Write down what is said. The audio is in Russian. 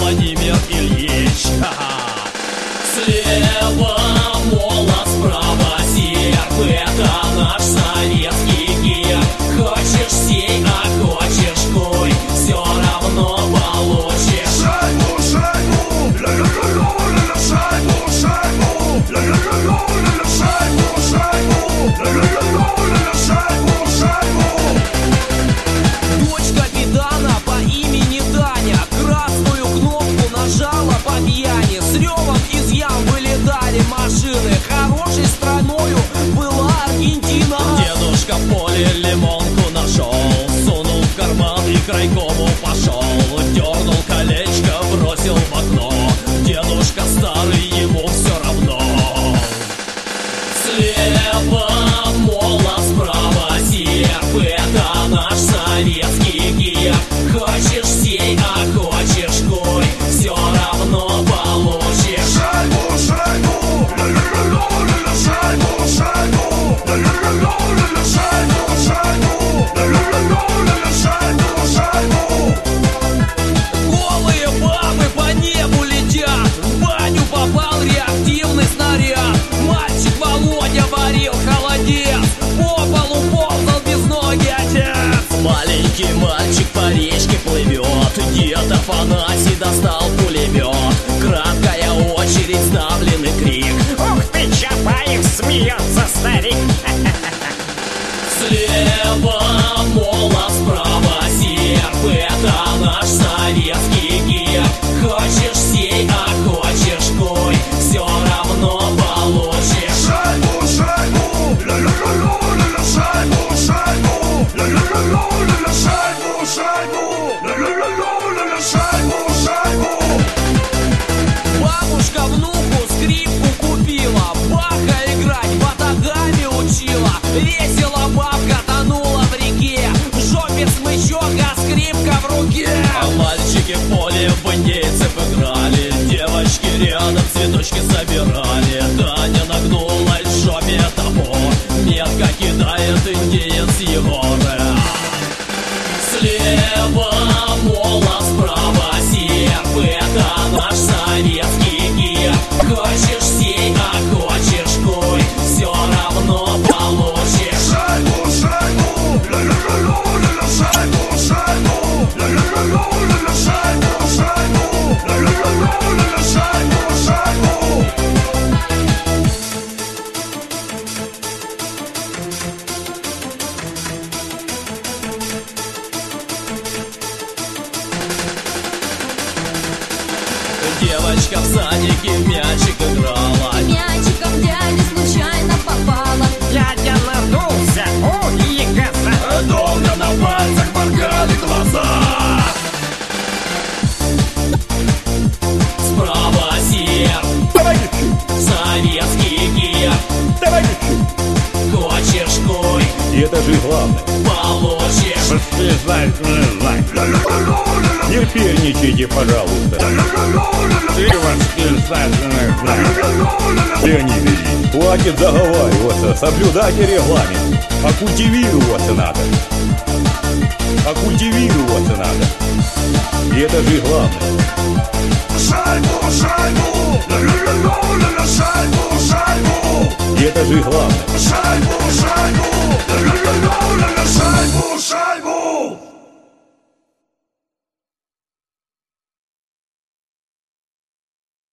Владимир Ильич. Слева молот, справа серп, это наш советский герб. Хочешь сей, а хочешь куй, все равно получишь. Шайбу, шайбу, ля-ля-ля-ля, шайбу, шайбу, ля-ля-ля-ля, шайбу, шайбу, ля-ля-ля-ля, шайбу, шайбу. Дочь капитана по имени Таня красную кнопку нажала по пьяни. С ревом из ям вылетали машины. Хорошей страною была Аргентина. Дедушка в поле лимонку нашел, сунул в карман и к райкому пошел. Дернул колечко, бросил в окно. Дедушка старый, ему все равно. Слева молот, справа серп, это наш советский герб. Хочешь сей, а хочешь куй, все равно получишь. Шайбу, шайбу, ля-ля-ля-ля, шайбу, шайбу, ля-ля-ля-ля, шайбу, шайбу, ля-ля-ля-ля, шайбу, шайбу. Голые бабы по небу летят, в баню попал реактивный снаряд. Мальчик Володя варил холодец, по полу ползал без ноги отец. Маленький мальчик по речке плывет, дед Афанасий достал пулемет. Краткая очередь, сдавленный крик. Ух ты, Чапаев, смеется старик. Слева молот, справа серп, это наш советский герб. Хочешь сей, а хочешь куй, все равно получишь. Шайбу, шайбу, ля-ля-ля-ля, шайбу, шайбу, ля-ля-ля-ля, шайбу, шайбу, ля-ля-ля-ля, шайбу, шайбу. Бабушка внуку скрипку купила, Баха играть батагами учила. Весело бабка тонула в реке, в жопе смычок, а скрипка в руке. А мальчики в поле в индейцев играли, девочки рядом цветочки собирали. Таня нагнулась, в жопе топор, метко кидает индеец Егора. Слева молот, справа серп, это наш советский герб. Хочешь сей, а хочешь куй, все равно получишь. Шайбу, шайбу, ля-ля-ля-ля, шайбу, шайбу, ля-ля-ля-ля, шайбу, шайбу, ля-ля-ля-ля, шайбу, шайбу. Девочка в садике в мячик играла. Мячиком дяде случайно попала. Дядя надулся, и газа. Долго на пальцах моргали глаза. Справа серп, советский герб. Хочешь куй, И это же главное. получишь. Не перничайте, пожалуйста. Леонид Ильич, хватит заговариваться, соблюдайте регламент. А культивироваться надо. И это же главное. Шайбу, шайбу, ля-ля-ля-ля, шайбу, шайбу. И это же главное. Шайбу, шайбу.